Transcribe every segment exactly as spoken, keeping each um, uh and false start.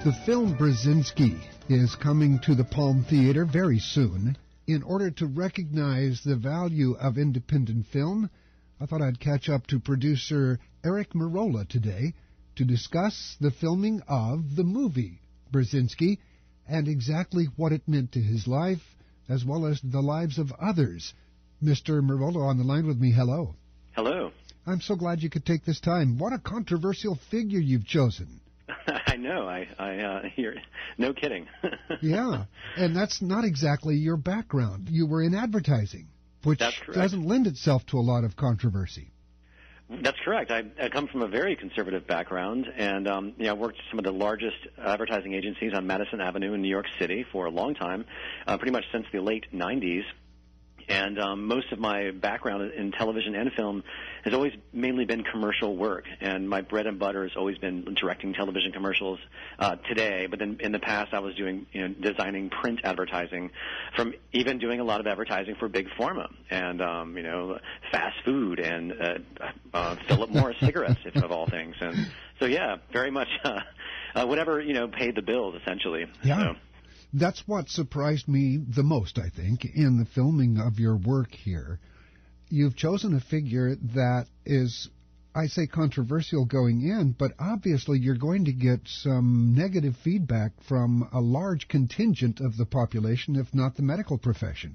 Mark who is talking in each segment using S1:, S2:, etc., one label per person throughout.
S1: The film Brzezinski is coming to the Palm Theater very soon. In order to recognize the value of independent film, I thought I'd catch up to producer Eric Merola today to discuss the filming of the movie Brzezinski and exactly what it meant to his life as well as the lives of others. Mister Merola on the line with me. Hello.
S2: Hello.
S1: I'm so glad you could take this time. What a controversial figure you've chosen.
S2: I know. I, I uh, hear. No kidding.
S1: Yeah, and that's not exactly your background. You were in advertising, which doesn't lend itself to a lot of controversy.
S2: That's correct. I, I come from a very conservative background, and um, you know, I worked at some of the largest advertising agencies on Madison Avenue in New York City for a long time, uh, pretty much since the late nineties. And um, most of my background in television and film has always mainly been commercial work, and my bread and butter has always been directing television commercials uh, today. But then in the past, I was doing, you know, designing print advertising, from even doing a lot of advertising for Big Pharma and um, you know, fast food and uh, uh, Philip Morris cigarettes, if of all things. And so, yeah, very much uh, uh, whatever, you know, paid the bills, essentially.
S1: Yeah.
S2: So.
S1: That's what surprised me the most, I think, in the filming of your work here. You've chosen a figure that is, I say, controversial going in, but obviously you're going to get some negative feedback from a large contingent of the population, if not the medical profession.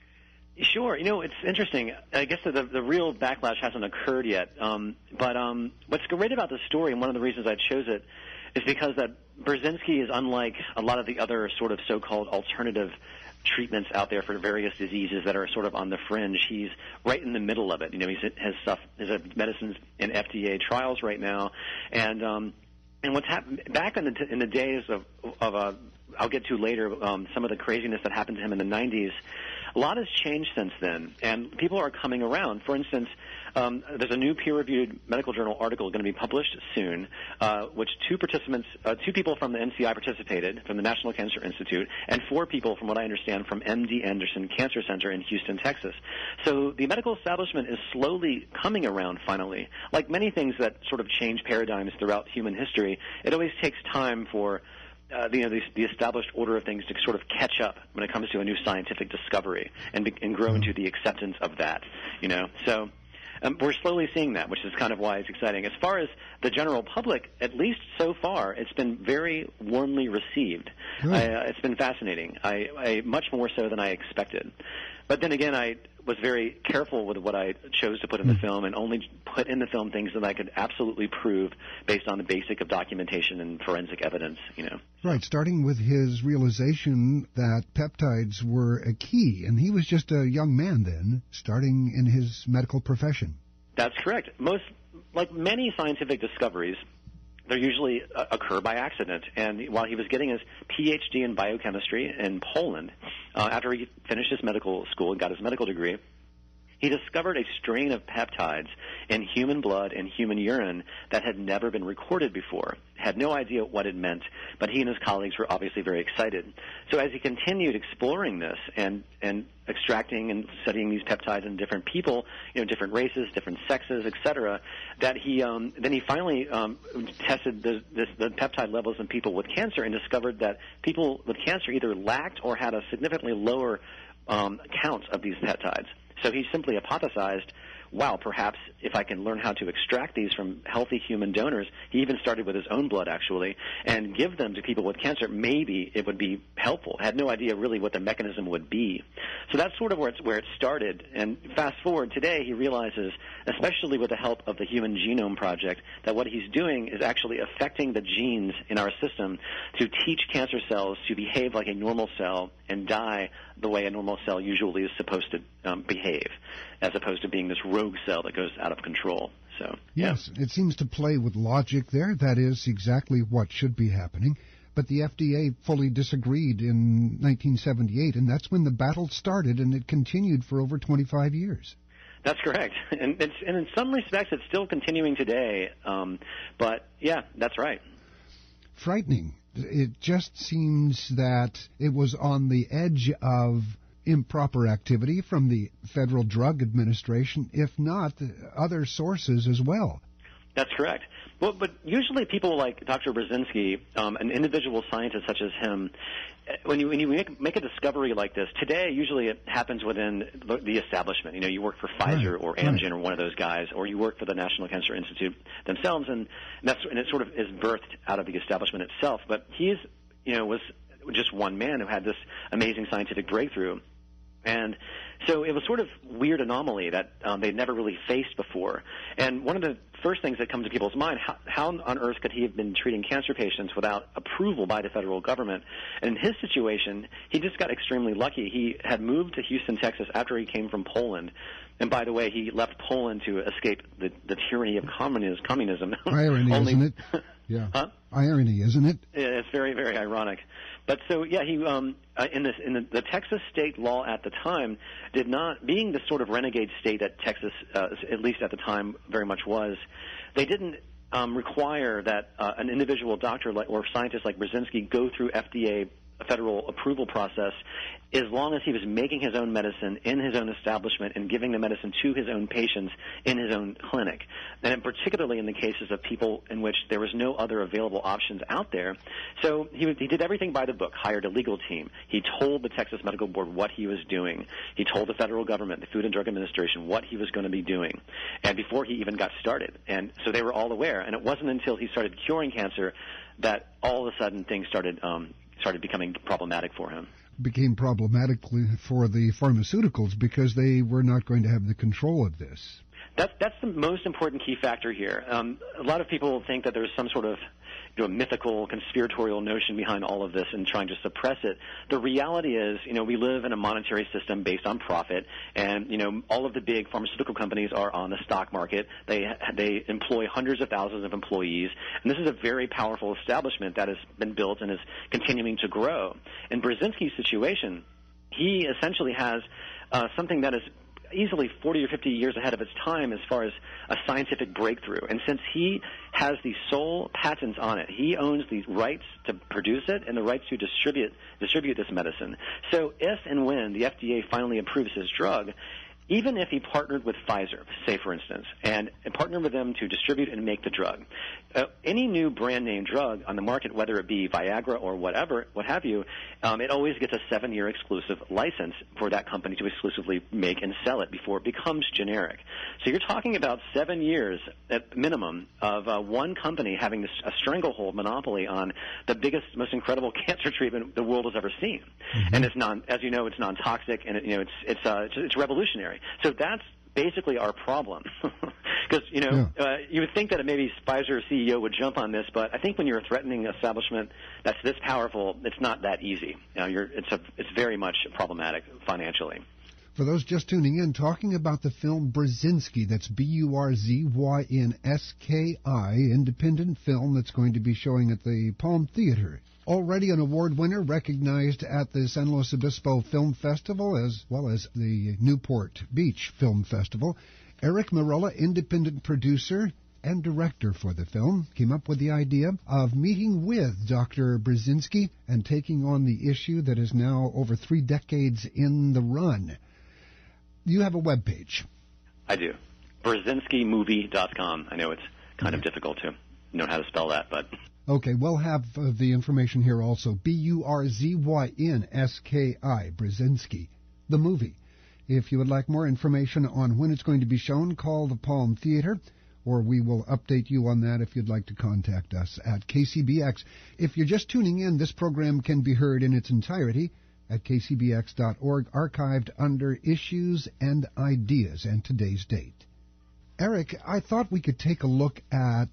S2: Sure. You know, it's interesting. I guess the, the real backlash hasn't occurred yet. Um, but um, what's great about the story, and one of the reasons I chose it, is because that Brzezinski is unlike a lot of the other sort of so-called alternative treatments out there for various diseases that are sort of on the fringe. He's right in the middle of it. You know, he's has stuff, his medicines in F D A trials right now, and um, and what's happened back in the in the days of of uh, I'll get to later um, some of the craziness that happened to him in the nineties. A lot has changed since then, and people are coming around. For instance, um, there's a new peer-reviewed medical journal article going to be published soon, uh, which two participants, uh, two people from the N C I participated, from the National Cancer Institute, and four people, from what I understand, from M D Anderson Cancer Center in Houston, Texas. So the medical establishment is slowly coming around, finally. Like many things that sort of change paradigms throughout human history, it always takes time for Uh, you know, the, the established order of things to sort of catch up when it comes to a new scientific discovery and, be, and grow into the acceptance of that, you know. So um, we're slowly seeing that, which is kind of why it's exciting. As far as the general public, at least so far, it's been very warmly received. I, uh, it's been fascinating, I, I much more so than I expected. But then again, I was very careful with what I chose to put in the film, and only put in the film things that I could absolutely prove based on the basic of documentation and forensic evidence, you know.
S1: Right, starting with his realization that peptides were a key, and he was just a young man then, starting in his medical profession.
S2: That's correct. Most, like many scientific discoveries, they usually uh, occur by accident. And while he was getting his P H D in biochemistry in Poland, uh, after he finished his medical school and got his medical degree, he discovered a strain of peptides in human blood and human urine that had never been recorded before. Had no idea what it meant, but he and his colleagues were obviously very excited. So as he continued exploring this and, and extracting and studying these peptides in different people, you know, different races, different sexes, et cetera, that he um, then he finally um, tested the, this, the peptide levels in people with cancer and discovered that people with cancer either lacked or had a significantly lower um, count of these peptides. So he simply hypothesized, wow, perhaps if I can learn how to extract these from healthy human donors, he even started with his own blood, actually, and give them to people with cancer, maybe it would be helpful. Had no idea really what the mechanism would be. So that's sort of where, it's, where it started. And fast forward today, he realizes, especially with the help of the Human Genome Project, that what he's doing is actually affecting the genes in our system to teach cancer cells to behave like a normal cell and die the way a normal cell usually is supposed to um, behave, as opposed to being this rogue cell that goes out of control. So
S1: yes,
S2: yeah.
S1: It seems to play with logic there. That is exactly what should be happening. But the F D A fully disagreed in nineteen seventy-eight, and that's when the battle started, and it continued for over twenty-five years.
S2: That's correct. And, it's, and in some respects, it's still continuing today. Um, but, yeah, that's right.
S1: Frightening. It just seems that it was on the edge of improper activity from the Federal Drug Administration, if not other sources as well.
S2: That's correct. Well, but usually people like Doctor Brzezinski, um, an individual scientist such as him, when you when you make, make a discovery like this today, usually it happens within the, the establishment. You know, you work for Pfizer
S1: right,
S2: or Amgen
S1: right.
S2: or one of those guys, or you work for the National Cancer Institute themselves, and that's and it sort of is birthed out of the establishment itself. But he's, you know, was just one man who had this amazing scientific breakthrough. And so it was sort of weird anomaly that um, they'd never really faced before. And one of the first things that come to people's mind, how, how on earth could he have been treating cancer patients without approval by the federal government? And in his situation, he just got extremely lucky. He had moved to Houston, Texas after he came from Poland. And by the way, he left Poland to escape the, the tyranny of communism. communism.
S1: Irony,
S2: Only,
S1: isn't it? Yeah.
S2: Huh?
S1: Irony, isn't it?
S2: Yeah, it's very, very ironic. But so, yeah, he um, uh, in, this, in the, the Texas state law at the time did not, being the sort of renegade state that Texas, uh, at least at the time, very much was, they didn't um, require that uh, an individual doctor like, or scientist like Brzezinski go through F D A federal approval process as long as he was making his own medicine in his own establishment and giving the medicine to his own patients in his own clinic. And particularly in the cases of people in which there was no other available options out there. So he, he did everything by the book, hired a legal team. He told the Texas Medical Board what he was doing. He told the federal government, the Food and Drug Administration, what he was going to be doing. And before he even got started. And so they were all aware. And it wasn't until he started curing cancer that all of a sudden things started um, started becoming problematic for him.
S1: Became problematic for the pharmaceuticals because they were not going to have the control of this.
S2: That's that's the most important key factor here. Um, a lot of people think that there's some sort of you know, mythical, conspiratorial notion behind all of this and trying to suppress it. The reality is, you know, we live in a monetary system based on profit, and you know, all of the big pharmaceutical companies are on the stock market. They they employ hundreds of thousands of employees, and this is a very powerful establishment that has been built and is continuing to grow. In Brzezinski's situation, he essentially has uh, something that is easily forty or fifty years ahead of its time as far as a scientific breakthrough. And since he has the sole patents on it, he owns the rights to produce it and the rights to distribute distribute this medicine. So if and when the F D A finally approves his drug, even if he partnered with Pfizer, say for instance, and, and partnered with them to distribute and make the drug, uh, any new brand name drug on the market, whether it be Viagra or whatever, what have you, um, it always gets a seven-year exclusive license for that company to exclusively make and sell it before it becomes generic. So you're talking about seven years at minimum of uh, one company having this, a stranglehold monopoly on the biggest, most incredible cancer treatment the world has ever seen. Mm-hmm. And it's non, as you know, it's non-toxic, and it, you know, it's it's uh, it's, it's revolutionary. So that's basically our problem. Because, you know, yeah. uh, you would think that maybe Pfizer C E O would jump on this, but I think when you're a threatening establishment that's this powerful, it's not that easy. You know, you're, it's, a, it's very much problematic financially.
S1: For those just tuning in, talking about the film Brzezinski, that's B U R Z Y N S K I, independent film that's going to be showing at the Palm Theater. Already an award winner, recognized at the San Luis Obispo Film Festival as well as the Newport Beach Film Festival. Eric Marella, independent producer and director for the film, came up with the idea of meeting with Doctor Brzezinski and taking on the issue that is now over three decades in the run. You have a webpage.
S2: I do. Brzezinski movie dot com. I know it's kind okay. of difficult to know how to spell that, but...
S1: Okay, we'll have uh, the information here also. B U R Z Y N S K I, Brzezinski, the movie. If you would like more information on when it's going to be shown, call the Palm Theater, or we will update you on that if you'd like to contact us at K C B X. If you're just tuning in, this program can be heard in its entirety at K C B X dot org, archived under Issues and Ideas and today's date. Eric, I thought we could take a look at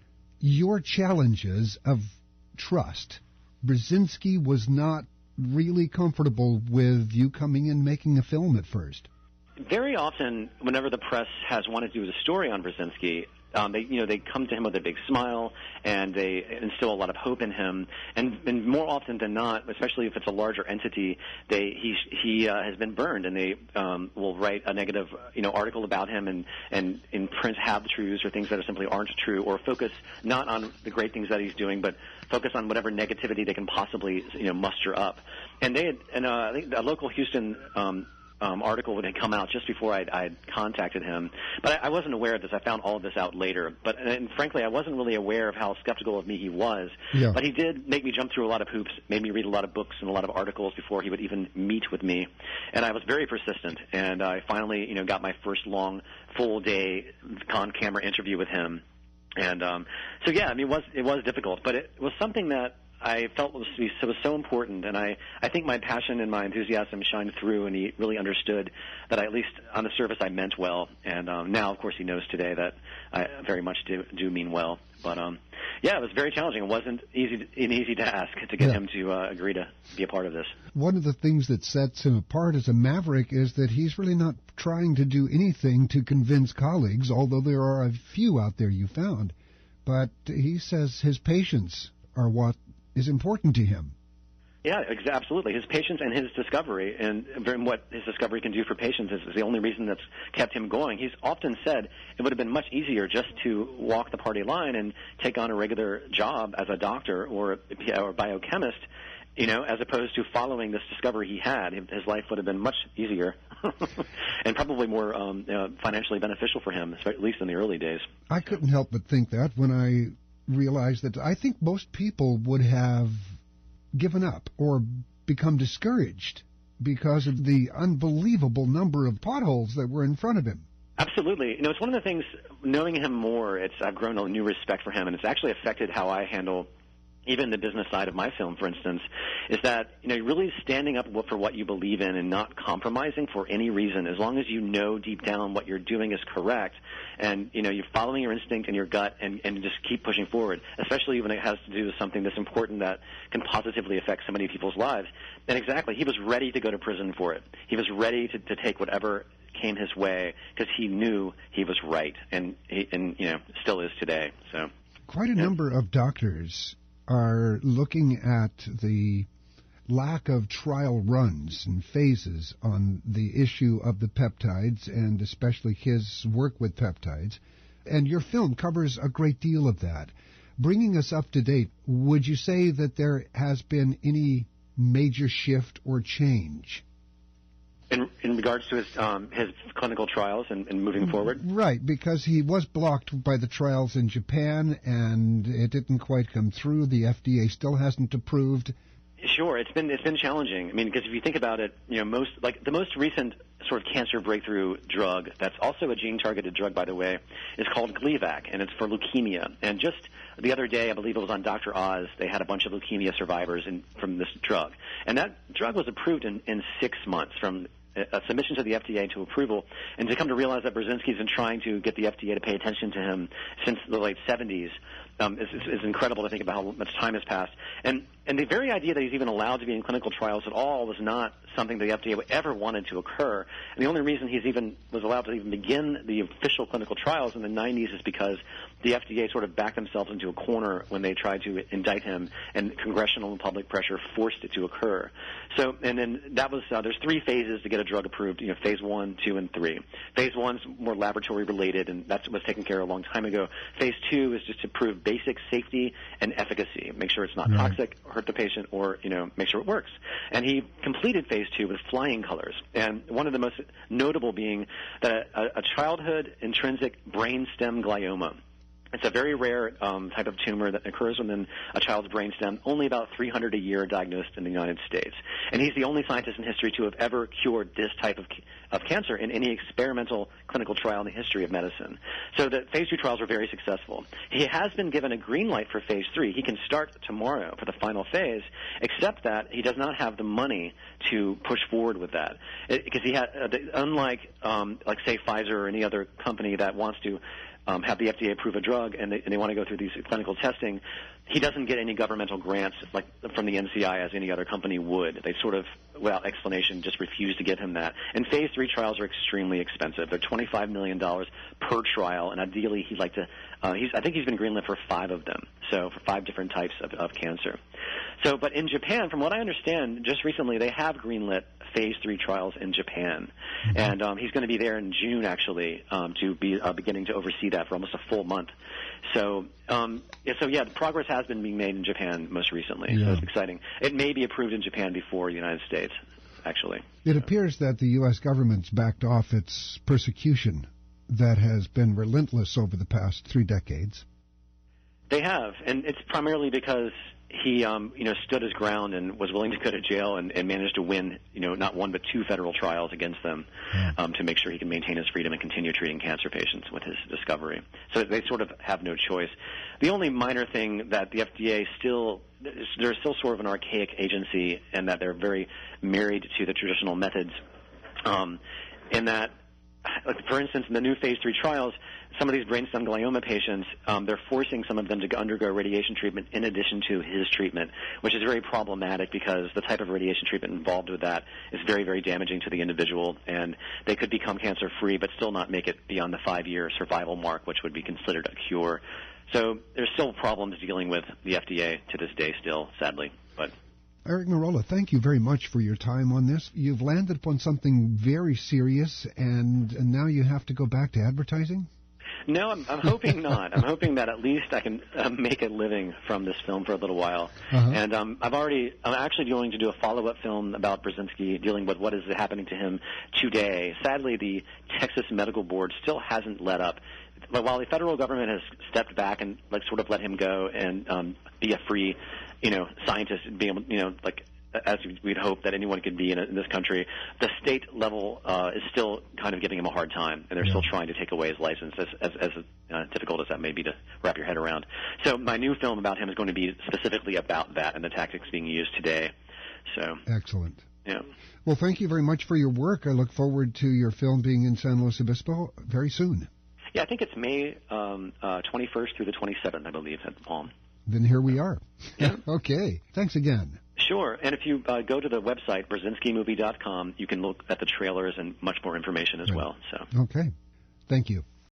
S1: your challenges of trust. Brzezinski was not really comfortable with you coming in making a film at first.
S2: Very often, whenever the press has wanted to do a story on Brzezinski, um, they, you know, they come to him with a big smile and they instill a lot of hope in him. And, and more often than not, especially if it's a larger entity, they he he uh, has been burned, and they um, will write a negative, you know, article about him and and in print half-truths or things that are simply aren't true, or focus not on the great things that he's doing, but focus on whatever negativity they can possibly, you know, muster up. And they had, and uh, I think a local Houston Um, um, article had come out just before I'd, I'd contacted him. But I, I wasn't aware of this. I found all of this out later. But and frankly, I wasn't really aware of how skeptical of me he was.
S1: Yeah.
S2: But he did make me jump through a lot of hoops, made me read a lot of books and a lot of articles before he would even meet with me. And I was very persistent. And I finally, you know, got my first long, full-day on-camera interview with him. And um, so, yeah, I mean, it was, it was difficult. But it was something that I felt was, was so important, and I, I think my passion and my enthusiasm shined through, and he really understood that I, at least on the surface, I meant well. And um, now, of course, he knows today that I very much do, do mean well. But um, yeah, it was very challenging. It wasn't easy, an easy task to get yeah. him to uh, agree to be a part of this.
S1: One of the things that sets him apart as a maverick is that he's really not trying to do anything to convince colleagues, although there are a few out there you found. But he says his patients are what is important to him.
S2: Yeah, ex- absolutely. His patients and his discovery, and, and what his discovery can do for patients is, is the only reason that's kept him going. He's often said it would have been much easier just to walk the party line and take on a regular job as a doctor or a, or a biochemist, you know, as opposed to following this discovery he had. His life would have been much easier and probably more um, uh, financially beneficial for him, at least in the early days.
S1: I couldn't help but think that when I realized that I think most people would have given up or become discouraged because of the unbelievable number of potholes that were in front of him.
S2: Absolutely. You know, it's one of the things, knowing him more, it's I've grown a new respect for him, and it's actually affected how I handle even the business side of my film, for instance, is that, you know, really standing up for what you believe in and not compromising for any reason, as long as you know deep down what you're doing is correct, and, you know, you're following your instinct and your gut and, and just keep pushing forward, especially when it has to do with something that's important that can positively affect so many people's lives. And exactly, he was ready to go to prison for it. He was ready to, to take whatever came his way because he knew he was right, and, he, and you know, still is today. So
S1: quite a
S2: yeah.
S1: number of doctors are looking at the lack of trial runs and phases on the issue of the peptides, and especially his work with peptides. And your film covers a great deal of that. Bringing us up to date, would you say that there has been any major shift or change?
S2: In, in regards to his um, his clinical trials and, and moving forward?
S1: Right, because he was blocked by the trials in Japan, and it didn't quite come through. The F D A still hasn't approved.
S2: Sure, it's been it's been challenging. I mean, because if you think about it, you know, most like the most recent sort of cancer breakthrough drug that's also a gene-targeted drug, by the way, is called Gleevec, and it's for leukemia. And just the other day, I believe it was on Doctor Oz, they had a bunch of leukemia survivors in, from this drug. And that drug was approved in, in six months from a submission to the F D A to approval, and to come to realize that Brzezinski's been trying to get the F D A to pay attention to him since the late seventies um, is, is, is incredible to think about how much time has passed. And and the very idea that he's even allowed to be in clinical trials at all was not something the F D A ever wanted to occur. And the only reason he's even was allowed to even begin the official clinical trials in the nineties is because the F D A sort of backed themselves into a corner when they tried to indict him, and congressional and public pressure forced it to occur. So, and then that was, uh, there's three phases to get a drug approved, you know, phase one, two, and three. Phase one's more laboratory related, and that was taken care of a long time ago. Phase two is just to prove basic safety and efficacy, make sure it's not
S1: right.
S2: toxic, hurt the patient, or, you know, make sure it works. And he completed phase two with flying colors, and one of the most notable being that a, a childhood intrinsic brainstem glioma. It's a very rare um, type of tumor that occurs within a child's brainstem, only about three hundred a year diagnosed in the United States. And he's the only scientist in history to have ever cured this type of, of cancer in any experimental clinical trial in the history of medicine. So the phase two trials were very successful. He has been given a green light for phase three. He can start tomorrow for the final phase, except that he does not have the money to push forward with that. It, because he had, uh, the, unlike, um, like, say, Pfizer or any other company that wants to Um, have the F D A approve a drug, and they, and they want to go through these clinical testing, he doesn't get any governmental grants like from the N C I as any other company would. They sort of, without explanation, just refuse to give him that. And phase three trials are extremely expensive. They're twenty-five million dollars per trial, and ideally he'd like to, uh, he's, I think he's been greenlit for five of them, so for five different types of, of cancer. So, but in Japan, from what I understand, just recently they have greenlit phase three trials in Japan. Mm-hmm. And um, he's going to be there in June, actually, um, to be uh, beginning to oversee that for almost a full month. So, um, yeah, so yeah, the progress has been being made in Japan most recently.
S1: Yeah.
S2: So it's exciting. It may be approved in Japan before the United States. actually.
S1: It appears that the U S government's backed off its persecution that has been relentless over the past three decades.
S2: They have, and it's primarily because he, um, you know, stood his ground and was willing to go to jail and, and managed to win, you know, not one but two federal trials against them yeah. um, to make sure he can maintain his freedom and continue treating cancer patients with his discovery. So they sort of have no choice. The only minor thing that the F D A still, they're still sort of an archaic agency, and that they're very married to the traditional methods, um, in that, like, for instance, in the new phase three trials, some of these brainstem glioma patients, um, they're forcing some of them to undergo radiation treatment in addition to his treatment, which is very problematic because the type of radiation treatment involved with that is very, very damaging to the individual, and they could become cancer-free but still not make it beyond the five-year survival mark, which would be considered a cure. So there's still problems dealing with the F D A to this day still, sadly. But
S1: Eric Merola, thank you very much for your time on this. You've landed upon something very serious, and, and now you have to go back to advertising?
S2: No, I'm, I'm hoping not. I'm hoping that at least I can uh, make a living from this film for a little while. Uh-huh. And um, I've already, I'm actually going to do a follow-up film about Brzezinski, dealing with what is happening to him today. Sadly, the Texas Medical Board still hasn't let up. But while the federal government has stepped back and like sort of let him go and um, be a free, you know, scientist and be able, you know, like as we'd hope that anyone could be in, a, in this country, the state level uh, is still kind of giving him a hard time, and they're yeah. still trying to take away his license, as, as, as uh, difficult as that may be to wrap your head around. So my new film about him is going to be specifically about that and the tactics being used today. So
S1: excellent.
S2: Yeah.
S1: Well, thank you very much for your work. I look forward to your film being in San Luis Obispo very soon.
S2: Yeah, I think it's May um, uh, twenty-first through the twenty-seventh, I believe, at the Palm.
S1: Then here we are.
S2: Yeah.
S1: Okay. Thanks again.
S2: Sure. And if you uh, go to the website, brzezinski movie dot com, you can look at the trailers and much more information as right. well. So.
S1: Okay. Thank you.